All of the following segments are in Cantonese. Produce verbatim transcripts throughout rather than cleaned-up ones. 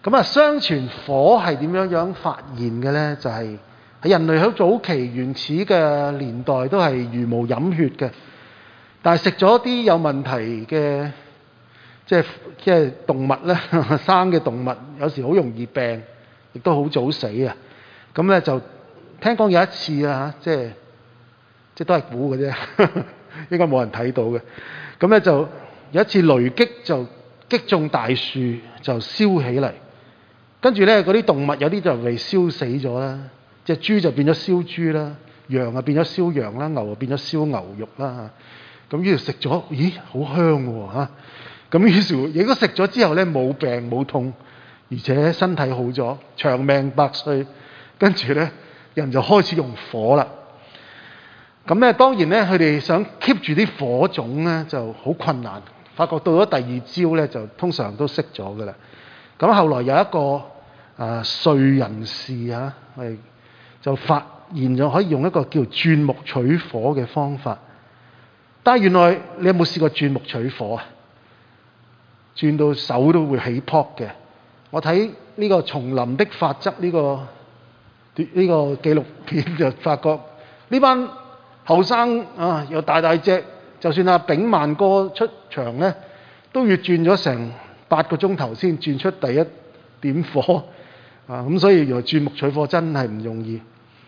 咁啊，相傳火係點樣樣發現嘅呢？就係、是、喺人類喺早期原始嘅年代都係茹毛飲血嘅，但係食咗啲有問題嘅，即係即係動物咧，生嘅動物有時好容易病，亦都好早死啊！咁咧就聽講有一次啊，即係即係都係估嘅啫，應該冇人睇到嘅。咁咧就有一次雷擊就擊中大樹，就燒起嚟。跟住咧，嗰啲動物有啲就被燒死咗啦，隻豬就變咗燒豬啦，羊啊變咗燒羊啦，牛啊變咗燒牛肉啦。咁於是食咗，咦，好香喎嚇！咁於是亦都食咗之後咧，冇病冇痛，而且身體好咗，長命百歲。跟住咧，人就開始用火啦。咁咧當然咧，佢哋想 keep 住啲火種咧就好困難。發覺到咗第二朝咧，就通常都熄咗噶啦。咁後來有一個啊瑞人士啊，係就發現咗可以用一個叫鑽木取火嘅方法。但係原來你有冇試過鑽木取火啊？鑽到手都會起泡嘅。我睇呢個《叢林的法則》呢、這個呢、這個紀錄片就發覺呢班後生啊又大大隻，就算阿炳萬哥出場咧，都要鑽咗成八個鐘頭先鑽出第一點火啊！咁所以原來鑽木取火真係唔容易。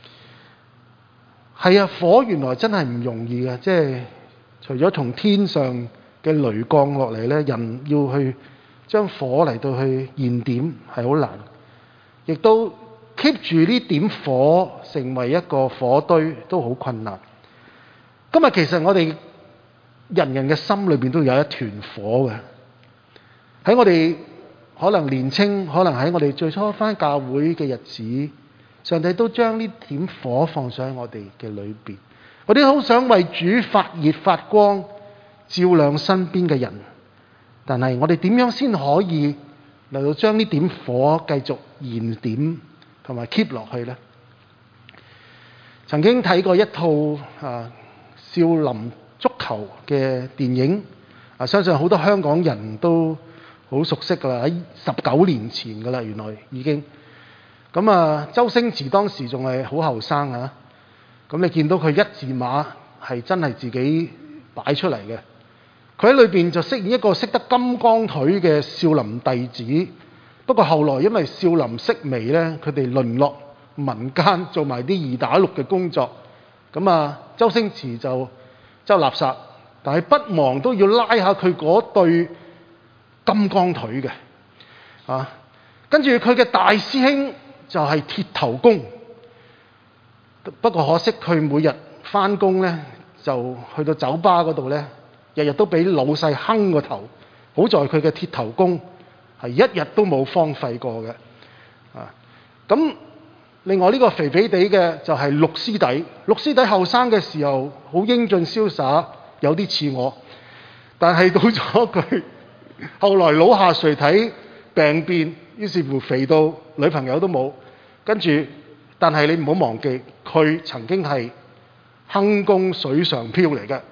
係啊，火原來真係唔容易嘅，即係除咗從天上嘅雷降落嚟咧，人要去將火嚟到去燃點係好難，亦都 keep 住呢點火成為一個火堆都好困難。今日其實我哋人人嘅心裏邊都有一團火嘅，喺我哋可能年青，可能喺我哋最初返教會嘅日子，上帝都將呢點火放上喺我哋嘅裏邊。我哋好想為主發熱發光，照亮身邊嘅人。但係我哋點樣先可以嚟到將呢點火繼續燃點同埋 keep 落去呢？曾經睇過一套啊少林足球嘅電影，啊相信好多香港人都好熟悉㗎啦，喺十九年前㗎啦，原來已經。咁啊，周星馳當時仲係好後生啊，咁你見到佢一字馬係真係自己擺出嚟嘅。佢喺裏邊就飾演一個識得金剛腿嘅少林弟子，不過後來因為少林式微咧，佢哋淪落民間做埋啲二打六嘅工作。咁啊，周星馳就執垃圾，但係不忘都要拉下佢嗰對金剛腿嘅啊。跟住佢嘅大師兄就係鐵頭功，不過可惜佢每日返工咧就去到酒吧嗰度咧，日日都俾老細坑個頭。好在佢嘅鐵頭功係一日都冇荒廢過嘅啊。咁另外呢個肥肥地嘅就係陸師弟，陸師弟後生嘅時候好英俊瀟灑，有啲似我，但係到咗佢後來老下垂體病變，於是乎肥到女朋友都冇。跟住，但係你唔好忘記，佢曾經係坑工水上漂嚟嘅。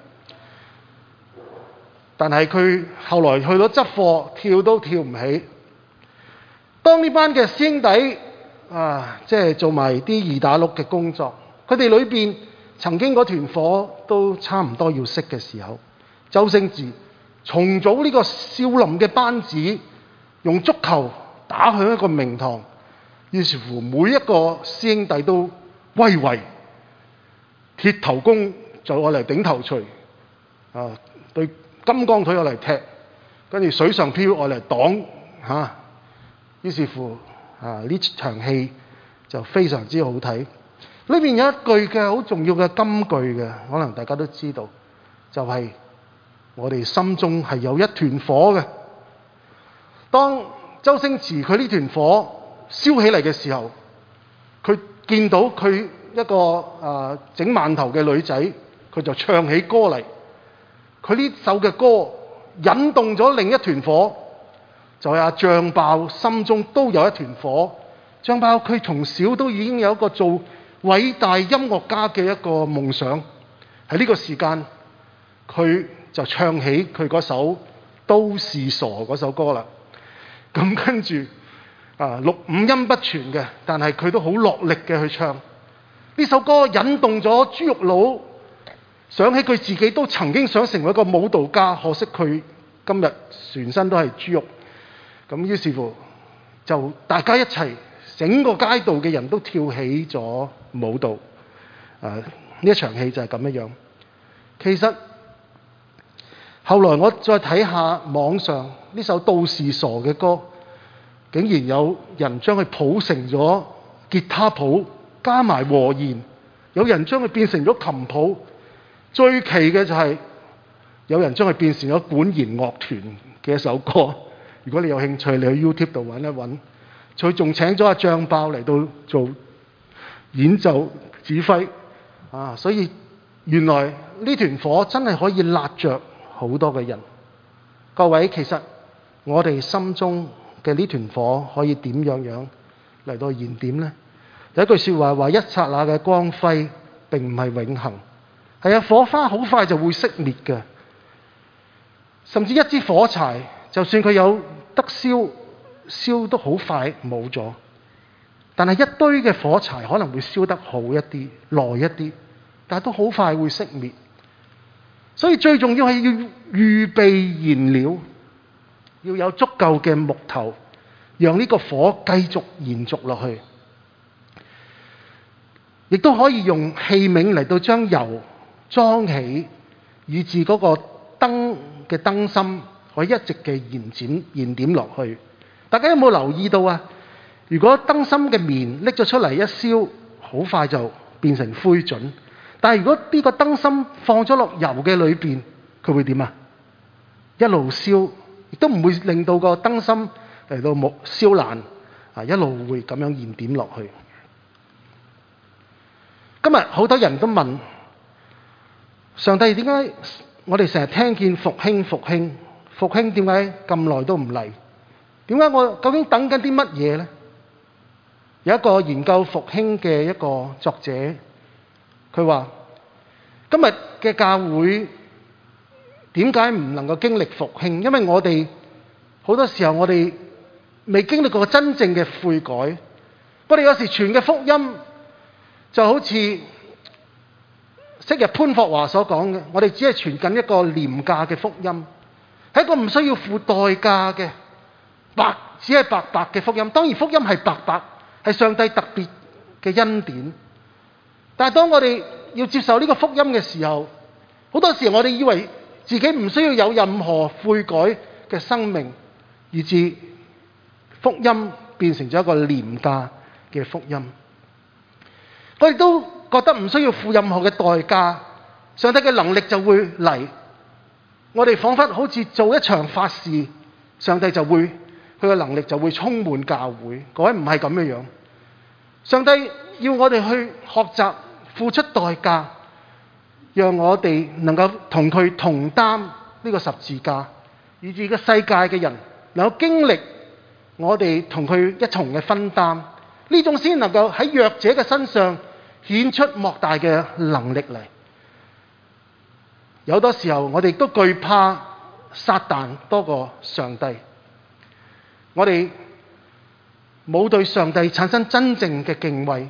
但係佢後來去到執貨，跳都跳唔起。當呢班嘅師兄弟啊，即係做埋啲二打六嘅工作，佢哋裏邊曾經嗰團火都差唔多要熄嘅時候，周星馳重組呢個少林嘅班子，用足球打響一個名堂，於是乎每一個師兄弟都威為，鐵頭功就攞嚟頂頭錘，啊對金剛腿攞嚟踢，跟住水上漂攞嚟擋嚇，於是乎啊呢場戲就非常之好睇。裏邊有一句嘅好重要嘅金句嘅，可能大家都知道，就係、是、我哋心中係有一團火嘅。當周星馳佢呢團火燒起嚟嘅時候，佢見到佢一個啊整饅頭嘅女仔，佢就唱起歌嚟。佢呢首嘅歌引動咗另一團火，就係阿醬爆心中都有一團火。醬爆佢從小都已經有一個做偉大音樂家嘅一個夢想，喺呢個時間佢就唱起佢嗰首《都是傻》嗰首歌啦。咁跟住啊錄五音不全嘅，但係佢都好落力嘅去唱呢首歌，引動咗豬肉佬想起佢自己都曾經想成為一個舞蹈家，可惜佢今日全身都係豬肉。咁於是乎就大家一齊，整個街道嘅人都跳起咗舞蹈。啊，呢一場戲就係咁樣樣。其實後來我再睇下網上呢首到時傻嘅歌，竟然有人將佢譜成咗吉他譜，加埋和弦，有人將佢變成咗琴譜，最奇嘅就係有人將佢變成咗管弦樂團嘅一首歌。如果你有興趣，你去 YouTube 度揾一揾，佢仲請咗阿醬爆嚟到做演奏指揮啊！所以原來呢團火真係可以焫着好多嘅人。各位，其實我哋心中嘅呢團火可以點樣樣嚟到燃點呢？有一句説話話：一剎那嘅光輝並唔係永恆。係啊，火花好快就會熄滅嘅，甚至一支火柴，就算佢有得燒，燒得好快冇咗。但係一堆嘅火柴可能會燒得好一啲、耐一啲，但係都好快會熄滅。所以最重要係要預備燃料，要有足夠嘅木頭，讓呢個火繼續延續落去。亦都可以用器皿嚟到將油裝起，以至嗰個燈嘅燈芯可以一直嘅燃點燃點落去。大家有冇留意到啊？如果燈芯嘅面拎咗出嚟一燒，好快就變成灰燼。但係如果呢個燈芯放咗落油嘅裏邊，佢會點啊？一路燒，亦都唔會令到個燈芯嚟到冇燒爛啊！一路會咁樣燃點落去。今日好多人都問上帝，點解我哋成日聽見復興復興復興，點解咁耐都唔嚟？點解我究竟等緊啲乜嘢呢？有一個研究復興嘅一個作者，佢話今日嘅教會點解唔能夠經歷復興？因為我哋好多時候我哋未經歷過真正嘅悔改。我哋有時傳嘅福音就好似昔日潘霍華所講嘅，我哋只係傳緊一個廉價嘅福音，係一個唔需要付代價嘅白，只係白白嘅福音。當然福音係白白，係上帝特別嘅恩典。但係當我哋要接受呢個福音嘅時候，好多時我哋以為自己唔需要有任何悔改嘅生命，以致福音變成咗一個廉價嘅福音。我哋都覺得唔需要付任何嘅代價，上帝嘅能力就會嚟。我哋彷彿好似做一場法事，上帝就會，佢嘅能力就會充滿教會。各位，唔係咁樣樣。上帝要我哋去學習付出代價，讓我哋能夠同佢同擔呢個十字架，以至個世界嘅人能夠經歷我哋同佢一同嘅分擔，呢種先能夠喺弱者嘅身上顯出莫大嘅能力嚟。有好多時候我哋都懼怕撒旦多過上帝，我哋冇對上帝產生真正嘅敬畏。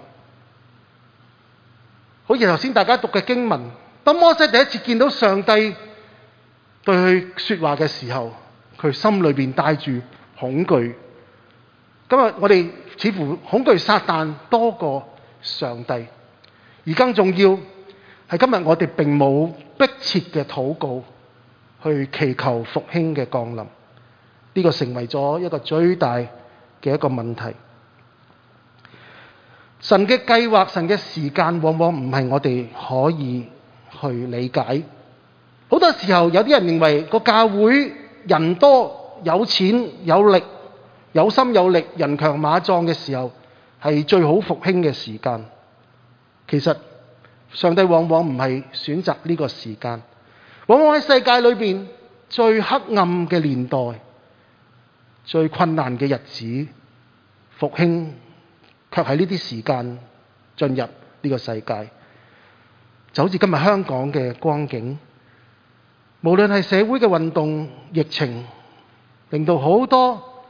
好似頭先大家讀嘅經文，當摩西第一次見到上帝對佢說話嘅時候，佢心裏邊帶住恐懼。今日我哋似乎恐懼撒旦多過上帝，而更重要係今日我哋並冇迫切嘅禱告去祈求復興嘅降臨。呢個成為咗一個最大嘅一個問題。神嘅計劃、神嘅時間往往唔係我哋可以去理解。好多時候有啲人認為個教會人多、有錢、有力、有心有力、人強馬壯嘅時候係最好復興嘅時間。其實上帝往往唔係選擇呢個時間，往往喺世界裏邊最黑暗嘅年代、最困難嘅日子，復興卻喺呢啲時間進入呢個世界。就好似今日香港嘅光景，無論係社會嘅運動、疫情，令到好多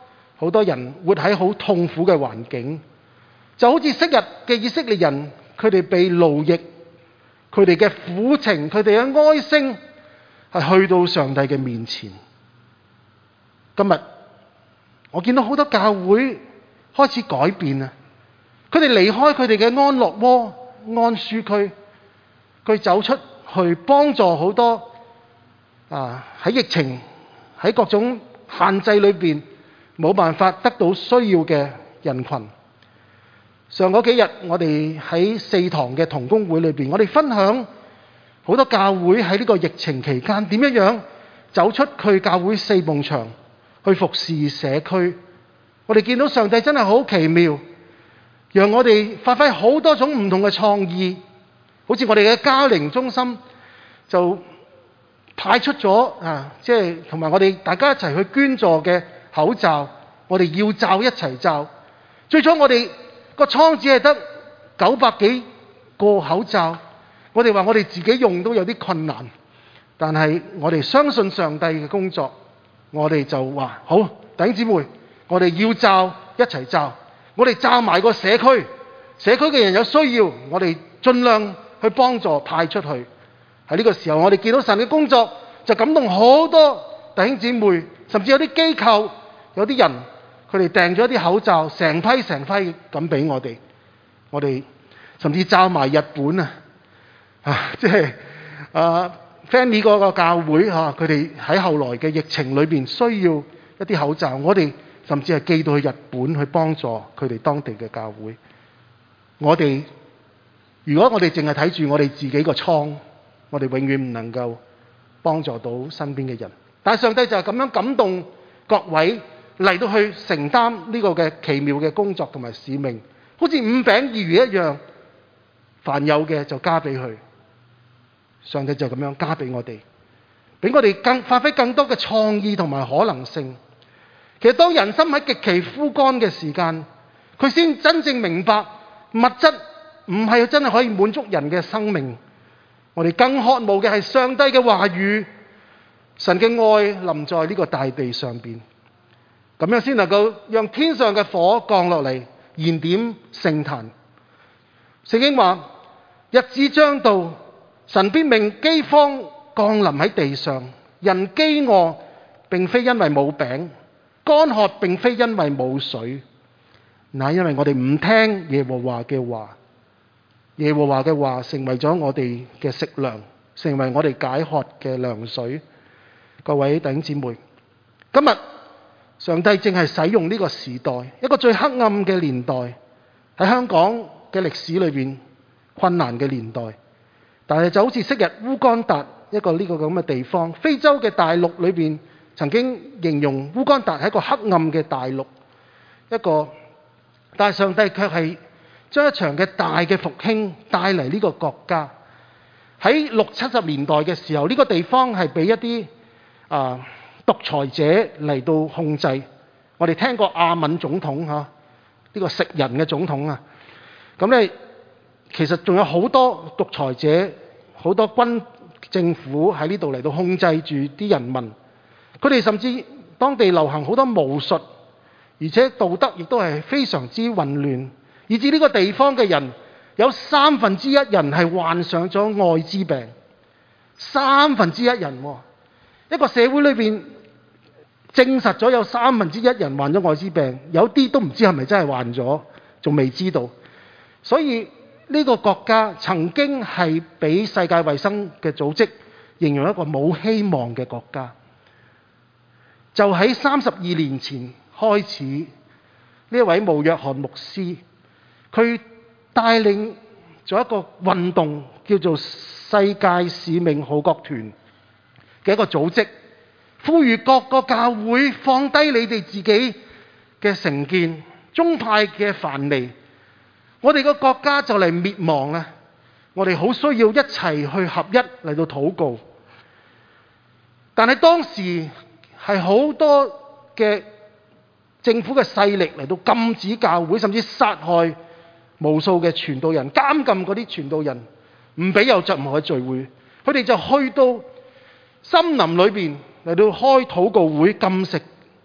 好多人活喺好痛苦嘅環境，就好似昔日嘅以色列人，佢哋被奴役，佢哋嘅苦情，佢哋嘅哀聲係去到上帝嘅面前。今日我見到好多教會開始改變啊！佢哋離開佢哋嘅安樂窩、安舒區，佢走出去幫助好多啊喺疫情喺各種限制裏邊冇辦法得到需要嘅人群。上嗰幾日我哋喺四堂嘅同工會裏邊，我哋分享好多教會喺呢個疫情期間點樣樣走出去教會四埲牆去服侍社區。我哋見到上帝真係好奇妙，讓我哋發揮好多種唔同嘅創意。好似我哋嘅家庭中心就派出咗啊，即係同埋我哋大家一齊去捐助嘅口罩，我哋要罩一齊罩。最初我哋個倉只係得九百幾個口罩，我哋話我哋自己用都有啲困難，但係我哋相信上帝嘅工作，我哋就話好，弟兄姊妹，我哋要罩一齊罩，我哋罩埋個社區，社區嘅人有需要，我哋盡量去幫助派出去。喺呢個時候，我哋見到神嘅工作，就感動好多弟兄姊妹，甚至有啲機構，有啲人佢哋訂咗啲口罩，成批成批咁俾我哋。我哋甚至罩埋日本啊，啊，即係啊 Fanny 嗰個教會嚇，佢哋喺後來嘅疫情裏邊需要一啲口罩，我哋甚至係寄到去日本去幫助佢哋當地嘅教會。我哋如果我哋淨係睇住我哋自己個倉，我哋永遠唔能夠幫助到身邊嘅人。但係上帝就係咁樣感動各位嚟到去承擔呢個嘅奇妙嘅工作同埋使命，好似五餅二魚一樣，凡有嘅就加俾佢。上帝就咁樣加俾我哋，俾我哋更發揮更多嘅創意同埋可能性。其實當人心喺極其枯乾嘅時間，佢先真正明白物質唔係真係可以滿足人嘅生命。我哋更渴慕嘅係上帝嘅話語，神嘅愛臨在呢個大地上邊，咁樣先能夠讓天上嘅火降落嚟，燃點聖壇。聖經話日子將到，神必命饑荒降臨喺地上，人飢餓並非因為冇餅，乾渴並非因為冇水，乃因為我哋唔聽耶和華嘅話。耶和華嘅話成為咗我哋嘅食糧，成為我哋解渴嘅糧水。各位弟兄姊妹，今日上帝正係使用呢個時代，一個最黑暗嘅年代，喺香港嘅歷史裏邊困難嘅年代。但係就好似昔日烏干達一個呢個咁嘅地方，非洲嘅大陸裏邊曾經形容烏干達係一個黑暗嘅大陸，一個，但係上帝卻係將一場嘅大嘅復興帶嚟呢個國家。喺六七十年代嘅時候，呢個地方係俾一啲啊獨裁者嚟到控制。我哋聽過阿敏總統嚇，呢個食人嘅總統啊。咁咧，其實仲有好多獨裁者，好多軍政府喺呢度嚟到控制住啲人民。佢哋甚至當地流行好多巫術，而且道德亦都係非常之混亂。以至呢個地方嘅人有三分之一人係患上咗愛滋病，三分之一人喎，一個社會裏邊證實咗有三分之一人患咗愛滋病，有啲都唔知係咪真係患咗，仲未知道。所以呢個國家曾經係俾世界衛生嘅組織形容一個冇希望嘅國家。就喺三十二年前開始，呢一位慕約翰牧師，佢帶領咗一個運動，叫做世界使命號角團嘅一個組織，呼籲各個教會放低你哋自己嘅成見、宗派嘅藩籬。我哋個國家就嚟滅亡啦，我哋好需要一齊去合一嚟到禱告。但係當時係好多嘅政府嘅勢力嚟到禁止教會，甚至殺害無數嘅傳道人，監禁嗰啲傳道人，唔俾有任何嘅聚會。佢哋就去到森林裏邊嚟到開禱告會，禁食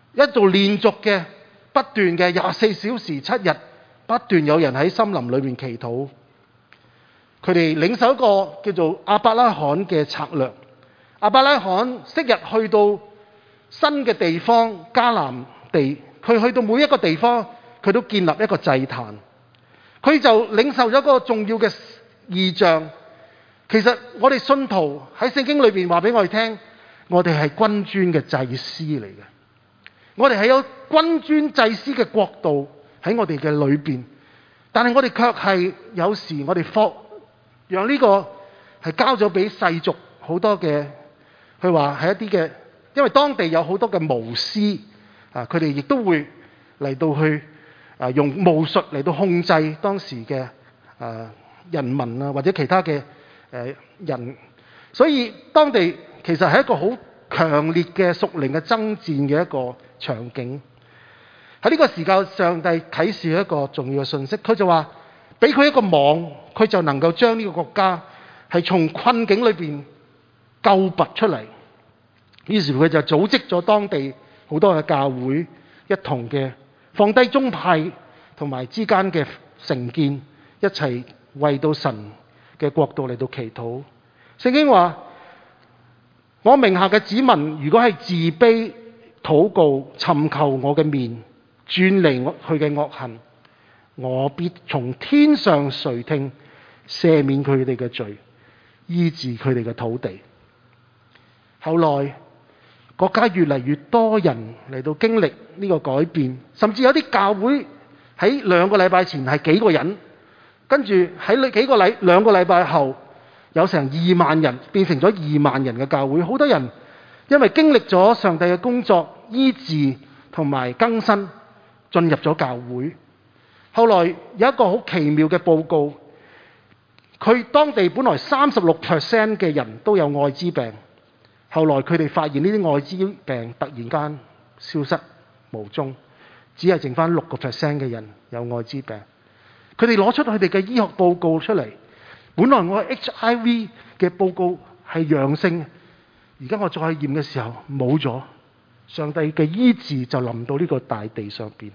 一度連續嘅不斷嘅廿四小時七日，不斷有人喺森林裏面祈禱。佢哋領受一個叫做亞伯拉罕嘅策略。亞伯拉罕昔日去到新嘅地方迦南地，佢去到每一個地方，佢都建立一個祭壇。佢就領受咗一個重要嘅異象。其實我哋信徒喺聖經裏邊話俾我哋聽，我哋係君尊嘅祭司嚟嘅。我哋係有君尊祭司嘅國度喺我哋嘅裏邊，但係我哋卻係有時我哋放讓呢個係交咗俾世俗好多嘅，佢話係一啲嘅，因為當地有好多嘅巫師啊，佢哋亦都會嚟到去啊用巫術嚟到控制當時嘅啊人民啊或者其他嘅誒人，所以當地其實係一個好強烈嘅屬靈嘅爭戰嘅一個場景。喺呢個時候，上帝啟示一個重要嘅信息，佢就話俾佢一個網，佢就能夠將呢個國家係從困境裏邊救拔出嚟。於是佢就組織咗當地好多嘅教會，一同嘅放低宗派同埋之間嘅成見，一齊為到神嘅國度嚟到祈禱。聖經話：我名下嘅子民，如果係自卑禱告，尋求我嘅面，轉離我佢嘅惡行，我必從天上垂聽，赦免佢哋嘅罪，醫治佢哋嘅土地。後來國家越嚟越多人嚟到經歷呢個改變，甚至有啲教會喺兩個禮拜前係幾個人，跟住喺幾個禮兩個禮拜後有成二萬人，變成咗二萬人嘅教會。好多人因為經歷咗上帝嘅工作醫治同埋更新，進入咗教會。後來有一個好奇妙嘅報告，佢當地本來三十六 percent 嘅人都有愛滋病，後來佢哋發現呢啲愛滋病突然間消失無蹤，只係剩翻六個 percent 嘅人有愛滋病。佢哋攞出佢哋嘅醫學報告出嚟，本來我 H I V 嘅報告係陽性，而家我再驗嘅時候冇咗。上帝嘅醫治就臨到呢個大地上邊。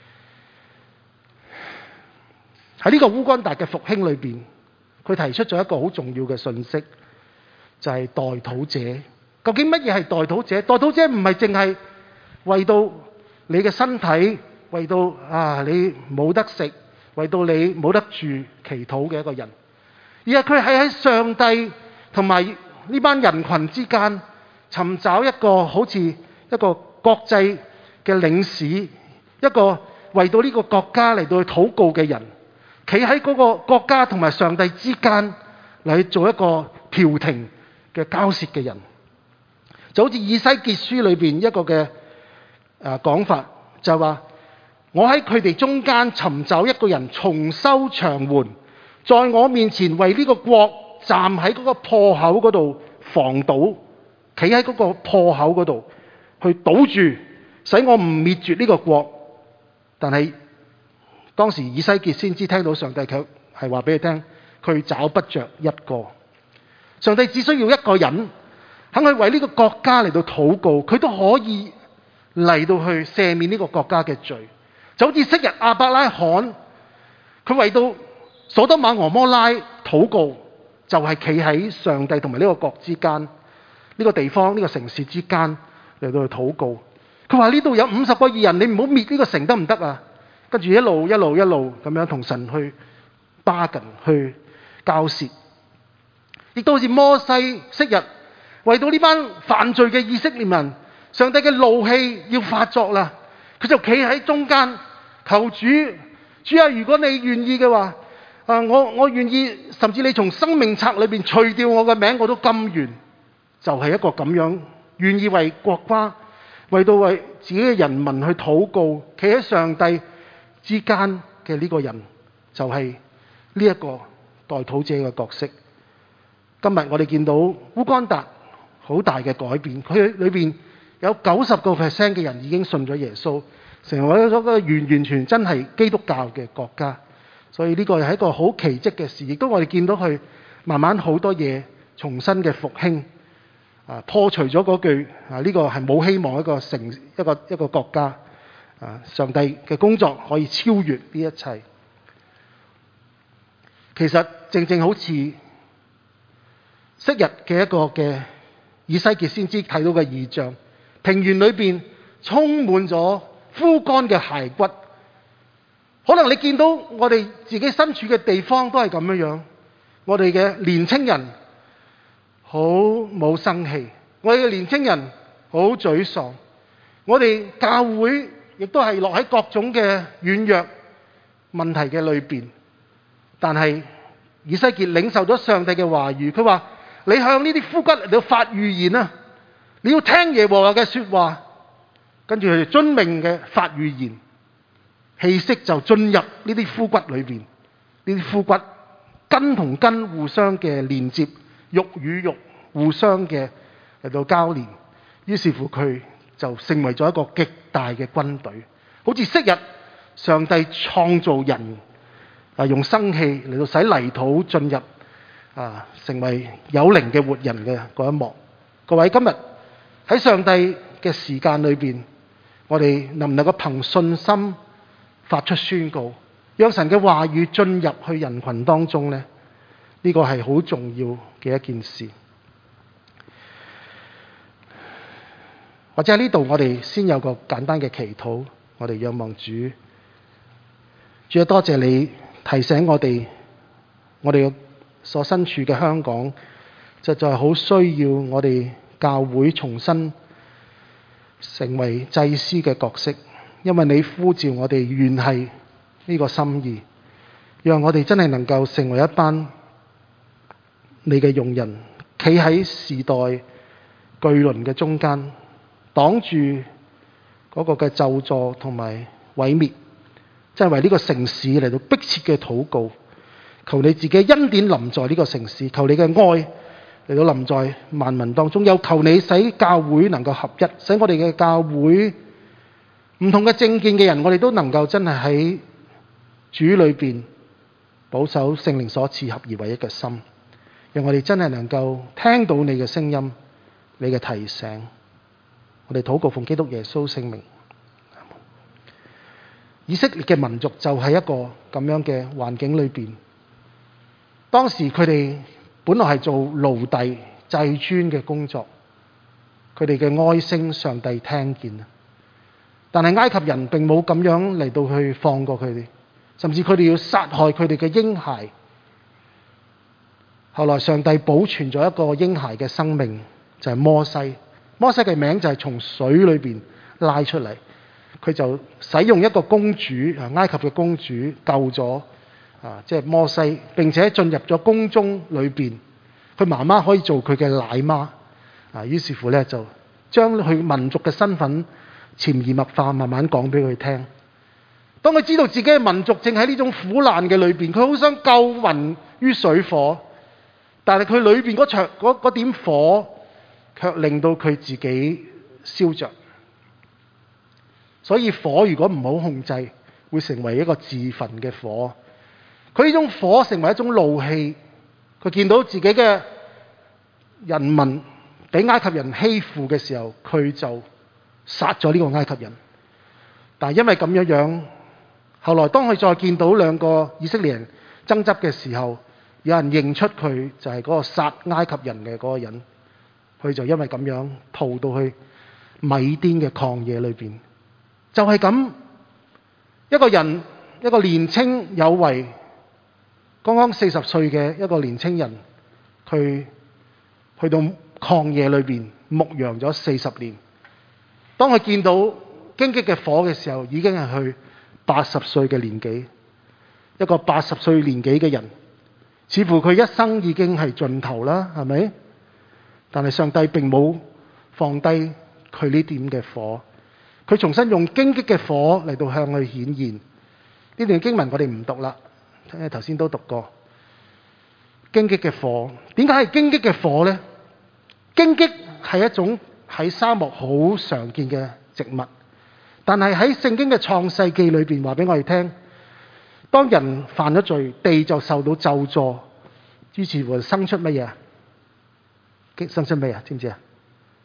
喺呢個烏干達嘅復興裏邊，佢提出咗一個好重要嘅信息，就係代禱者。究竟乜嘢係代禱者？代禱者唔係淨係為到你嘅身體，為到啊你冇得食，為到你冇得住祈禱嘅一個人，而係佢係喺上帝同埋呢班人群之間尋找一個好似一個國際嘅領事，一個為到呢個國家嚟到去禱告嘅人，企喺嗰個國家同埋上帝之間嚟做一個調停嘅交涉嘅人。就好似以西結書裏邊一個嘅誒講法，就係話我喺佢哋中間尋找一個人，重修牆垣，在我面前為呢個國站喺嗰個破口嗰度防堵，企喺嗰個破口嗰度去堵住，使我唔滅絕呢個國。但係當時以西結先知聽到上帝卻係話俾佢聽，佢找不着一個。上帝只需要一個人肯去為呢個國家嚟到禱告，佢都可以嚟到去赦免呢個國家嘅罪。就好似昔日亞伯拉罕，佢為到所多瑪俄摩拉禱告，就係企喺上帝同埋呢個國之間，呢個地方呢個城市之間嚟到去禱告。佢話呢度有五十個義人，你唔好滅呢個城得唔得啊？跟住一路一路一路咁樣同神去巴緊去交涉。亦都好似摩西昔日為到呢班犯罪嘅以色列民，上帝嘅怒氣要發作啦，佢就企喺中間求主，主啊，如果你願意嘅話，啊我我願意，甚至你從生命冊裏邊除掉我嘅名，我都甘願。就係、是、一個咁樣願意為國家，為到為自己嘅人民去禱告，企喺上帝之間嘅呢個人，就係呢一個代禱者嘅角色。今日我哋見到烏干達好大嘅改變，佢裏邊有九十個 percent 嘅人已經信咗耶穌，成為咗個完完全真係基督教嘅國家。所以呢個係一個好奇蹟嘅事，亦都我哋見到佢慢慢好多嘢重新嘅復興。 啊，破除咗嗰句啊，呢個係冇希望一個城一個一個國家啊，上帝嘅工作可以超越呢一切。其實正正好似昔日嘅一個嘅以西結先知睇到嘅異象，平原裏邊充滿咗枯乾嘅骸骨。可能你見到我哋自己身處嘅地方都係咁樣樣，我哋嘅年青人好冇生氣，我哋嘅年青人好沮喪，我哋教會亦都係落喺各種嘅軟弱問題嘅裏邊。但係以西結領受咗上帝嘅話語，佢話：你向呢啲枯骨嚟到發預言啊！你要聽耶和華嘅說話，跟住佢哋遵命嘅發預言。氣息就進入呢啲枯骨裏邊，呢啲枯骨根同根互相嘅連接，肉與肉互相嘅嚟到交連，於是乎佢就成為咗一個極大嘅軍隊，好似昔日上帝創造人啊，用生氣嚟到使泥土進入啊，成為有靈嘅活人嘅嗰一幕。各位，今日喺上帝嘅時間裏邊，我哋能唔能夠憑信心發出宣告，讓神嘅話語進入去人群當中呢？呢個係好重要嘅一件事。或者喺呢度，我哋先有個簡單嘅祈禱，我哋仰望主。主啊，多謝你提醒我哋，我哋所身處嘅香港，實在係好需要我哋教會重新成為祭司嘅角色。因為你呼召我哋原係呢個心意，讓我哋真係能夠成為一班你嘅用人，企喺時代巨輪嘅中間，擋住嗰個嘅咒詛同埋毀滅，真係為呢個城市嚟到迫切嘅禱告，求你自己恩典臨在呢個城市，求你嘅愛嚟到臨在萬民當中，又求你使教會能夠合一，使我哋嘅教會唔同嘅政見嘅人，我哋都能夠真係喺主裏邊保守聖靈所賜合而為一嘅心，讓我哋真係能夠聽到你嘅聲音，你嘅提醒。我哋禱告奉基督耶穌聖名。以色列嘅民族就喺一個咁樣嘅環境裏邊，當時佢哋本來係做奴隸祭尊嘅工作，佢哋嘅哀聲上帝聽見。但係埃及人並冇咁樣嚟到去放過佢哋，甚至佢哋要殺害佢哋嘅嬰孩。後來上帝保存咗一個嬰孩嘅生命，就係摩西。摩西嘅名就係從水裏邊拉出嚟，佢就使用一個公主，埃及嘅公主救咗啊，即係摩西，並且進入咗宮中裏邊，佢媽媽可以做佢嘅奶媽啊。於是乎咧，就將佢民族嘅身份潛移默化，慢慢講俾佢聽。當佢知道自己嘅民族正喺呢種苦難嘅裏邊，佢好想救民於水火，但係佢裏邊嗰場嗰嗰點火，卻令到佢自己燒着。所以火如果唔好控制，會成為一個自焚嘅火。佢呢種火成為一種怒氣，佢見到自己嘅人民俾埃及人欺負嘅時候，佢就殺咗呢個埃及人。但係因為咁樣樣，後來當佢再見到兩個以色列人爭執嘅時候，有人認出佢就係嗰個殺埃及人嘅嗰個人，佢就因為咁樣逃到去米甸嘅曠野裏邊。就係咁，一個人，一個年青有為，剛剛四十歲嘅一個年青人，佢去到曠野裏邊牧羊咗四十年。當佢見到荊棘嘅火嘅時候，已經係去八十歲嘅年紀。一個八十歲年紀嘅人，似乎佢一生已經係盡頭啦，係咪？但係上帝並冇放低佢呢點嘅火，佢重新用荊棘嘅火嚟到向佢顯現。呢段經文我哋唔讀啦，因為頭先都讀過。荊棘嘅火，點解係荊棘嘅火呢？荊棘係一種喺沙漠好常見嘅植物，但係喺聖經嘅創世記裏邊話俾我哋聽，當人犯咗罪，地就受到咒詛，於是乎生出乜嘢？生出咩啊？知唔知啊？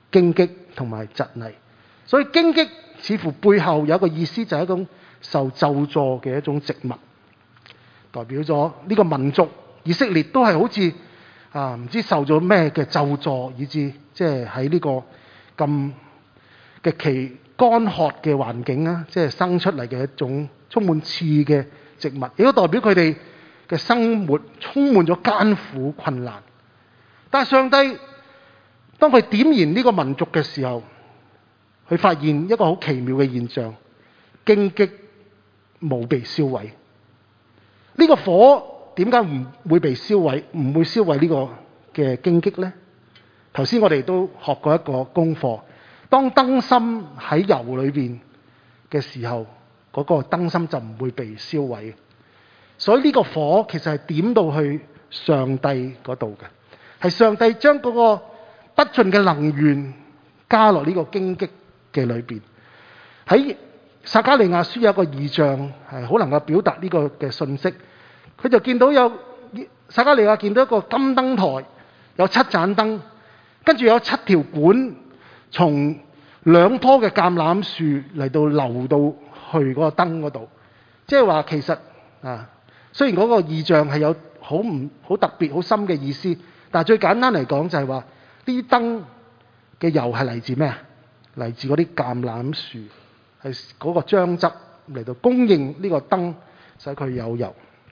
荊棘同埋蒺藜。所以荊棘似乎背後有一個意思，就係一種受咒詛嘅一種植物，代表咗呢個民族以色列都係好似啊唔知受咗咩嘅咒詛，以致即係喺呢個咁極其乾渴嘅環境啊，即係生出嚟嘅一種充滿刺嘅植物，亦都代表佢哋嘅生活充滿咗艱苦困難。但係上帝當佢點燃呢個民族嘅時候，佢發現一個好奇妙嘅現象，荊棘冇被燒毀。呢個火點解唔會被燒毀，唔會燒毀呢個嘅荊棘呢？頭先我哋都學過一個功課，當燈芯喺油裏邊嘅時候，嗰個燈芯就唔會被燒毀。所以呢個火其實係點到去上帝嗰度嘅，係上帝將嗰個不盡嘅能源加落呢個荊棘嘅裏邊。喺撒迦利亞書有一個異象，係好能夠表達呢個嘅信息。佢就見到有撒迦利亞見到一個金燈台，有七盞燈，跟住有七條管從兩棵嘅橄欖樹嚟到流到去嗰個燈嗰度。即係話其實啊，雖然嗰個異象係有好唔好特別、好深嘅意思，但係最簡單嚟講就係話呢啲燈嘅油係嚟自咩啊？嚟自嗰啲橄欖樹，係嗰個漿汁嚟到供應呢個燈，使佢有油。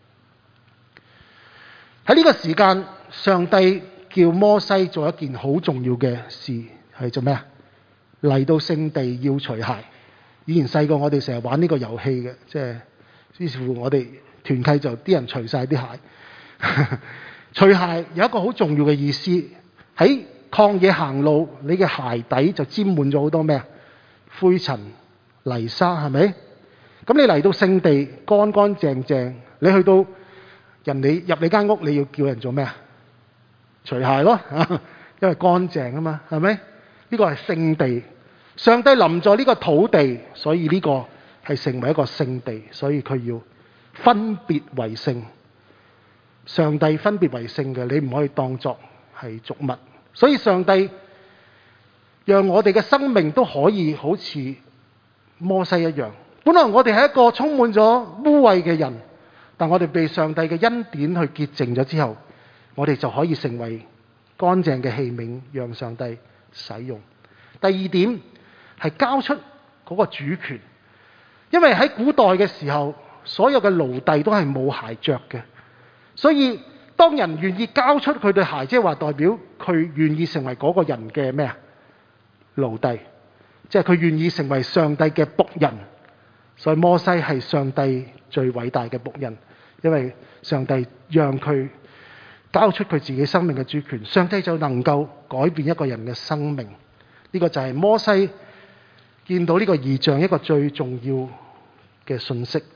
喺呢個時間，上帝叫摩西做一件好重要嘅事，係做咩啊？嚟到聖地要除鞋。以前細個我哋成日玩呢個遊戲嘅，即係於是乎我哋團契就啲人除晒啲鞋。除鞋有一個好重要嘅意思，喺曠野行路，你嘅鞋底就沾滿咗好多咩啊？灰塵、泥沙，係咪？咁你嚟到聖地乾乾淨淨，你去到人哋入你間屋，你要叫人做咩啊？除鞋咯，因為乾淨啊嘛，係咪？呢個係聖地，上帝臨在呢個土地，所以呢個係成為一個聖地，所以佢要分別為聖。上帝分別為聖嘅，你唔可以當作係俗物。所以上帝讓我哋嘅生命都可以好似摩西一樣。本來我哋係一個充滿咗污穢嘅人，但我哋被上帝嘅恩典去潔淨咗之後，我哋就可以成為乾淨嘅器皿，讓上帝使用。第二點係交出嗰個主權，因為喺古代嘅時候，所有嘅奴隸都係冇鞋着嘅，所以當人願意交出佢對鞋，即係話代表佢願意成為嗰個人嘅咩啊？奴隸，即係佢願意成為上帝嘅僕人。所以摩西係上帝最偉大嘅僕人，因為上帝讓佢交出佢自己生命嘅主權，上帝就能夠改變一個人嘅生命。呢個就係摩西見到呢個異象一個最重要嘅信息。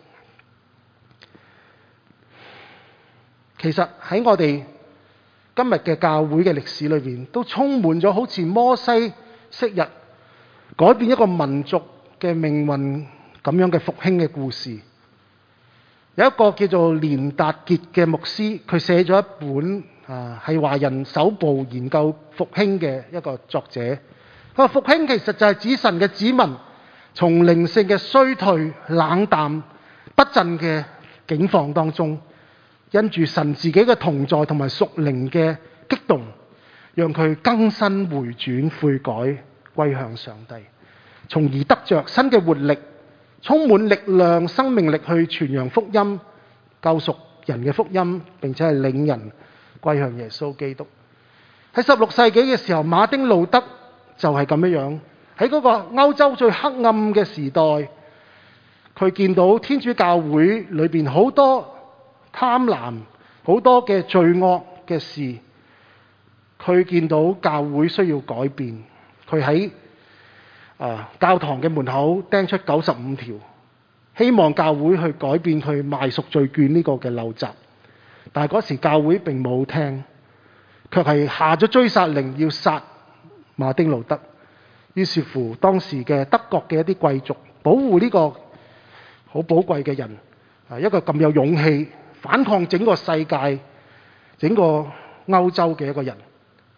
其實喺我哋今日嘅教會嘅歷史裏邊，都充滿咗好似摩西昔日改變一個民族嘅命運咁樣嘅復興嘅故事。有一個叫做連達傑嘅牧師，佢寫咗一本啊，係華人首部研究復興嘅一個作者。佢話復興其實就係指神嘅子民從靈性嘅衰退、冷淡、不振嘅境況當中，因住神自己嘅同在同埋屬靈嘅激動，讓佢更新回轉悔改歸向上帝，從而得着新嘅活力，充滿力量生命力去傳揚福音，救贖人嘅福音，並且係領人歸向耶穌基督。喺十六世紀嘅時候，馬丁路德就係咁樣樣，喺嗰個歐洲最黑暗嘅時代，佢見到天主教會裏邊好多貪婪，好多嘅罪惡嘅事，佢見到教會需要改變，佢喺啊教堂嘅門口釘出九十五條，希望教會去改變去賣贖罪券呢個嘅陋習。但係嗰時教會並冇聽，卻係下咗追殺令要殺馬丁路德。於是乎當時嘅德國嘅一啲貴族保護呢個好寶貴嘅人，啊一個咁有勇氣反抗整個世界、整個歐洲嘅一個人，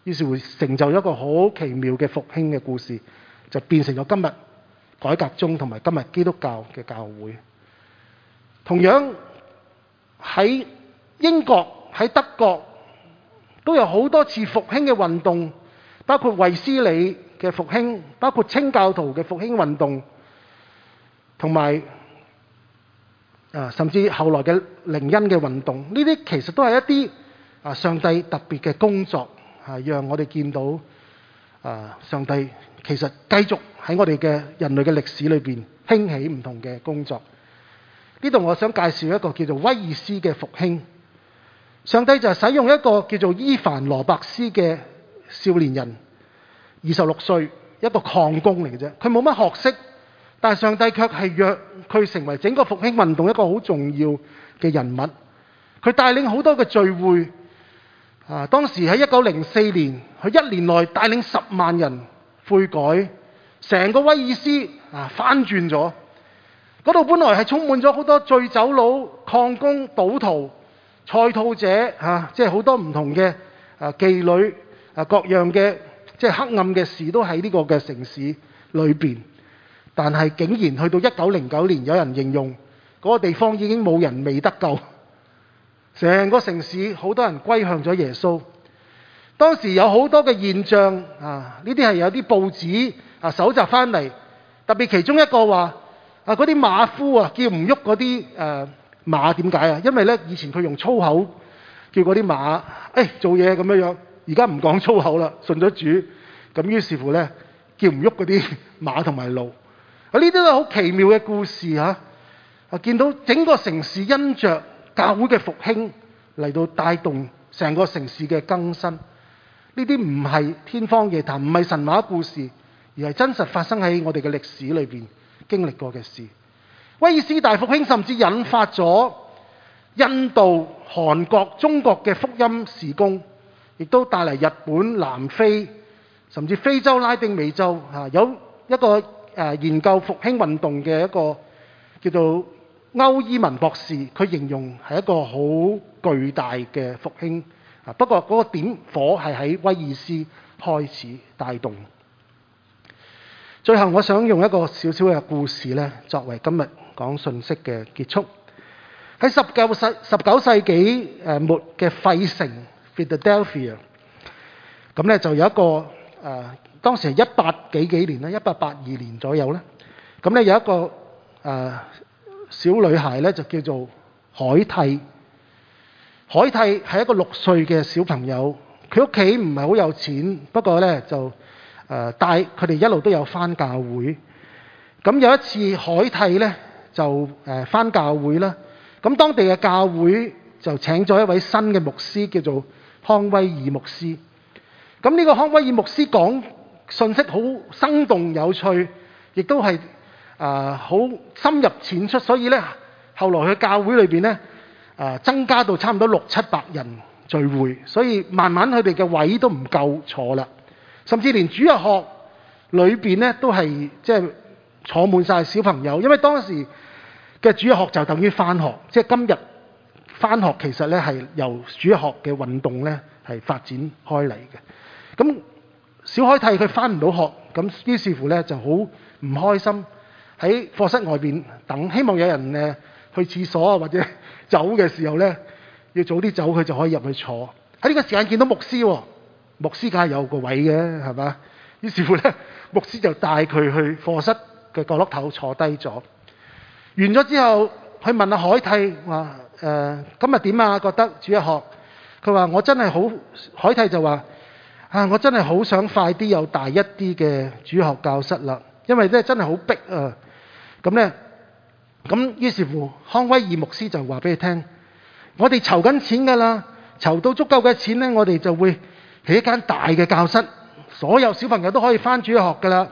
於是會成就一個好奇妙嘅復興嘅故事，就變成咗今日改革宗同埋今日基督教嘅教會。同樣喺英國、喺德國都有好多次復興嘅運動，包括衛斯理嘅復興，包括清教徒嘅復興運動，同埋啊甚至後來嘅靈恩嘅運動。呢啲其實都係一啲啊上帝特別嘅工作，啊讓我哋見到啊上帝其實繼續喺我哋嘅人類嘅歷史裏邊興起唔同嘅工作。呢度我想介紹一個叫做威爾斯嘅復興。上帝就使用一個叫做伊凡羅伯斯嘅少年人，二十六歲，一個礦工嚟嘅啫。佢冇乜學識，但係上帝卻係讓佢成為整個復興運動一個好重要嘅人物。佢帶領好多嘅聚會。啊，當時喺一九零四年，佢一年內帶領十萬人悔改，成個威爾斯啊翻轉咗。嗰度本來係充滿咗好多醉酒佬、礦工、賭徒、賽兔者，啊、即係好多唔同嘅啊妓女啊，各樣嘅即係黑暗嘅事都喺呢個嘅城市裏邊。但係竟然去到一九零九年，有人形容嗰個地方已經冇人未得救，成個城市好多人歸向咗耶穌。當時有好多嘅現象啊，呢啲係有啲報紙啊搜集翻嚟，特別其中一個話。啊！嗰啲馬夫啊，叫唔喐嗰啲誒馬，點解啊？因為咧，以前佢用粗口叫嗰啲馬，誒、哎、做嘢咁樣樣。而家唔講粗口啦，信咗主，咁於是乎咧，叫唔喐嗰啲馬同埋驢。啊！呢啲都係好奇妙嘅故事嚇。啊，見到整個城市因着教會嘅復興嚟到帶動成個城市嘅更新。呢啲唔係天方夜譚，唔係神話故事，而係真實發生喺我哋嘅歷史裏邊經歷過嘅事。威爾斯大復興甚至引發咗印度、韓國、中國嘅福音事工，亦都帶嚟日本、南非甚至非洲、拉丁美洲嚇，有一個誒研究復興運動嘅一個叫做歐伊文博士，佢形容係一個好巨大嘅復興啊。不過嗰個點火係喺威爾斯開始帶動。最後我想用一個小小嘅故事咧，作為今日講信息嘅結束。喺十九世十九世紀誒末嘅費城 Philadelphia， 咁咧就有一個誒、呃，當時係一八幾幾年啦，一八八二年左右咧。咁咧有一個誒、呃、小女孩咧，就叫做海蒂。海蒂係一個六歲嘅小朋友，佢屋企唔係好有錢，不過咧就誒帶佢哋一路都有返教會。咁有一次海蒂咧就誒返教會啦。咁當地嘅教會就請咗一位新嘅牧師，叫做康威爾牧師。咁呢個康威爾牧師講信息好生動有趣，亦都係誒好深入淺出，所以咧後來佢教會裏邊咧誒增加到差唔多六七百人聚會，所以慢慢佢哋嘅位都唔夠坐啦，甚至連主日學裏邊咧都係即係坐滿晒小朋友，因為當時嘅主日學就等於返學，即係今日返學其實咧係由主日學嘅運動咧係發展開嚟嘅。咁小海蒂佢返唔到學，咁於是乎咧就好唔開心，喺課室外邊等，希望有人誒去廁所啊或者走嘅時候咧要早啲走，佢就可以入去坐。喺呢個時間見到牧師喎，牧師梗係有個位嘅係嘛？於是乎咧牧師就帶佢去課室嘅角落頭坐低咗。完咗之後，佢問阿海蒂話：誒、呃、今日點啊？覺得主日學？佢話我真係好，海蒂就話：啊，我真係好想快啲有大一啲嘅主學教室啦，因為咧真係好逼啊！咁咧，咁於是乎康威爾牧師就話俾佢聽：我哋籌緊錢㗎啦，籌到足夠嘅錢咧，我哋就會起一間大嘅教室，所有小朋友都可以返主日學㗎啦。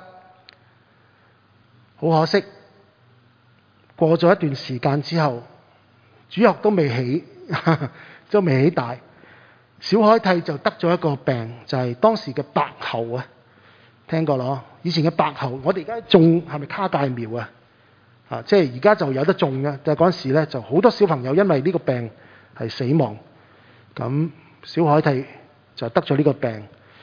好可惜。過咗一段時間之後，主學都未起，都未起大，小海蒂就得咗一個病，就係、是、當時嘅白喉啊，聽過咯？以前嘅白喉，我哋而家種係咪卡介苗啊？啊，即係而家就有得種嘅，但係嗰陣時咧就好多小朋友因為呢個病係死亡，咁小海蒂就得咗呢個病。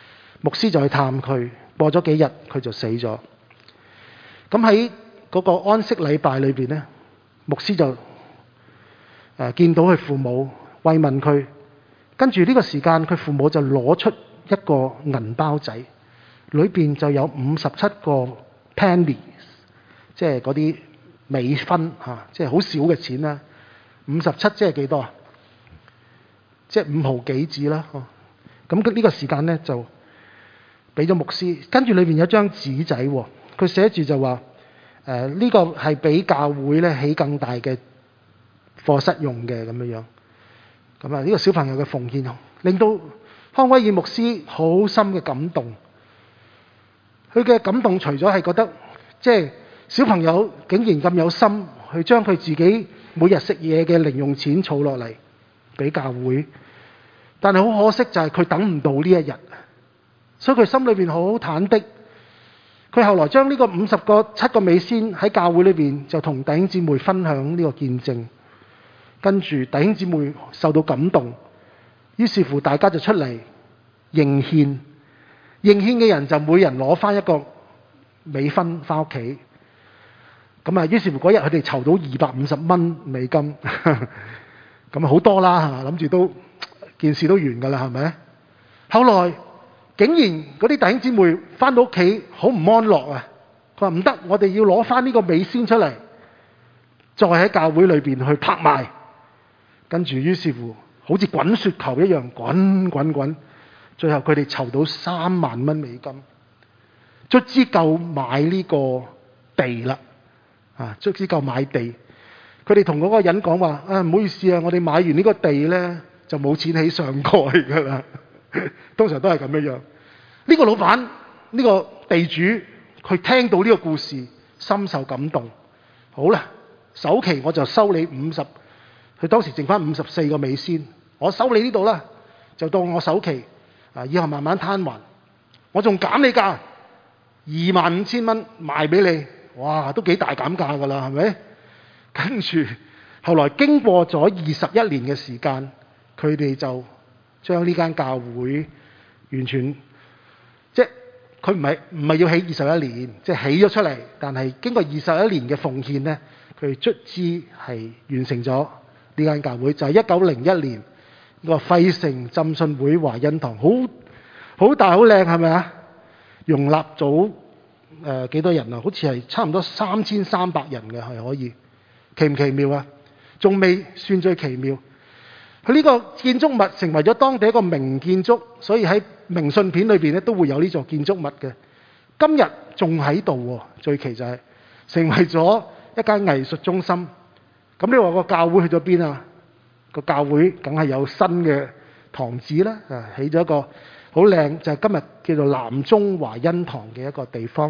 牧師就去探佢，過咗幾日佢就死咗。咁喺嗰個安息禮拜裏邊呢，牧師就誒、呃、見到佢父母慰問佢，跟住呢個時間佢父母就攞出一個銀包仔，裏邊就有五十七個 pennies， 即係嗰啲美分嚇、啊，即係好少嘅錢啦。五十七即係幾多啊？即係五毫幾紙啦。咁、啊、呢個時間呢，就俾咗牧師，跟住裏邊有一張紙仔，佢寫住就話誒呢個係俾教會咧起更大嘅課室用嘅咁樣樣。咁啊呢個小朋友嘅奉獻，令到康威爾牧師好深嘅感動。佢嘅感動除咗係覺得即係小朋友竟然咁有心去將佢自己每日食嘢嘅零用錢儲落嚟俾教會，但係好可惜就係佢等唔到呢一日，所以佢心裏邊好忐忑。佢後來將呢個五十個七個美仙喺教會裏邊就同弟兄姊妹分享呢個見證，跟住弟兄姊妹受到感動，於是乎大家就出嚟認獻，認獻嘅人就每人攞翻一個美分翻屋企。咁啊，於是乎嗰日佢哋籌到二百五十蚊美金，咁啊好多啦，諗住都件事都完㗎啦，係咪？後來竟然嗰啲弟兄姊妹翻到屋企好唔安樂啊！佢話唔得，我哋要攞翻呢個美仙出嚟，再喺教會裏邊去拍賣。跟住於是乎好似滾雪球一樣滾滾滾，最後佢哋籌到三萬蚊美金，卒之夠買呢個地啦。啊，卒之夠買地。佢哋同嗰個人講話：啊，唔好意思啊，我哋買完呢個地呢，就冇錢起上蓋㗎啦。通常都係咁樣樣。呢、這個老闆，呢、這個地主，佢聽到呢個故事，深受感動。好啦，首期我就收你五十，佢當時剩翻五十四個美仙，我收你呢度啦，就當我首期。啊，以後慢慢攤還。我仲減你價，二萬五千蚊賣俾你。哇，都幾大減價㗎啦，係咪？跟住後來經過咗二十一年嘅時間，佢哋就將呢間教會完全即係佢唔係唔係要起二十一年，即係起咗出嚟，但係經過二十一年嘅奉獻呢，佢卒之係完成咗呢間教會，就係一九零一年呢個費城浸信會華恩堂，好好大好靚，係咪啊？容納咗誒幾多人啊？好似係差唔多三千三百人嘅，係可以，奇唔奇妙啊？仲未算最奇妙。佢呢個建築物成為咗當地一個名建築，所以喺明信片裏邊咧都會有呢座建築物嘅。今日仲喺度喎，最奇就係成為咗一間藝術中心。咁你話個教會去咗邊啊？個教會梗係有新嘅堂址啦，啊起咗一個好靚，就係今日叫做南中華恩堂嘅一個地方。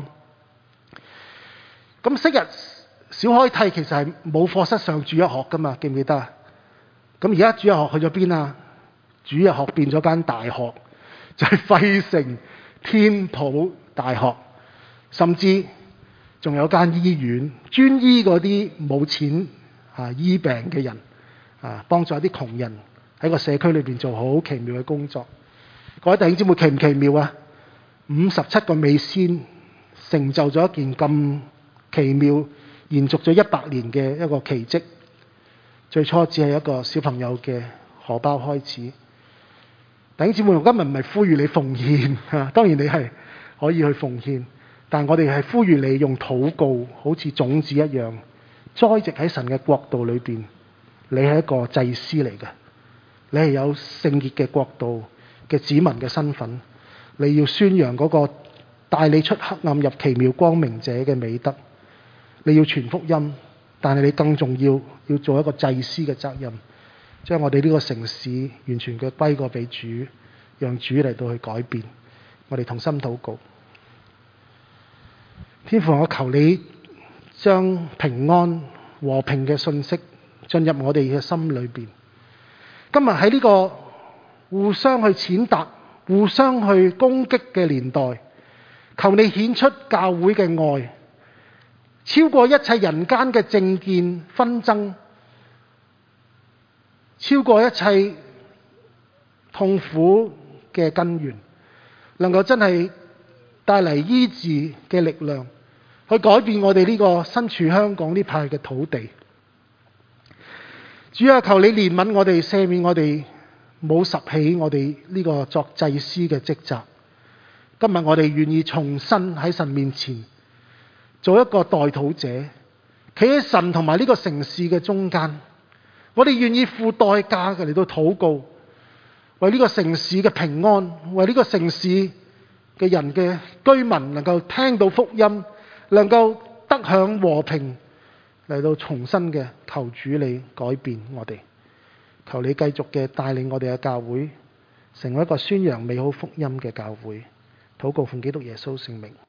咁昔日小開蒂其實係冇課室上主日學噶嘛，記唔記得啊？咁而家主日學去咗邊啊？主日學變咗間大學，就係費城天普大學，甚至仲有間醫院，專醫嗰啲冇錢啊醫病嘅人啊，幫助一啲窮人喺個社區裏邊做好奇妙嘅工作。各位弟兄姊妹，奇唔奇妙啊？五十七個美仙成就咗一件咁奇妙、延續咗一百年嘅一個奇蹟。最初只係一個小朋友嘅荷包開始。弟兄姊妹，我今日唔係呼籲你奉獻嚇，當然你係可以去奉獻，但我哋係呼籲你用禱告，好似種子一樣，栽植喺神嘅國度裏邊。你係一個祭司嚟嘅，你係有聖潔嘅國度嘅子民嘅身份，你要宣揚嗰個帶你出黑暗入奇妙光明者嘅美德，你要傳福音。但係你更重要，要做一個祭司嘅責任，將我哋呢個城市完全嘅歸過俾主，讓主嚟到去改變。我哋同心禱告。天父，我求你將平安和平嘅信息進入我哋嘅心裏邊。今日喺呢個互相去踐踏、互相去攻擊嘅年代，求你顯出教會嘅愛，超過一切人間嘅政見紛爭，超過一切痛苦嘅根源。 能夠真係帶嚟醫治嘅力量，去改變我哋呢個身處香港呢塊嘅土地。主啊，求你憐憫我哋，赦免我哋冇拾起我哋呢個作祭司嘅職責。今日我哋願意重新喺神面前做一個代禱者，企喺神同埋呢個城市嘅中間。我哋願意付代價嘅嚟到禱告，為呢個城市嘅平安，為呢個城市嘅人嘅居民能夠聽到福音，能夠得享和平，嚟到重新嘅求主你改變我哋，求你繼續嘅帶領我哋嘅教會成為一個宣揚美好福音嘅教會。禱告奉基督耶穌聖名。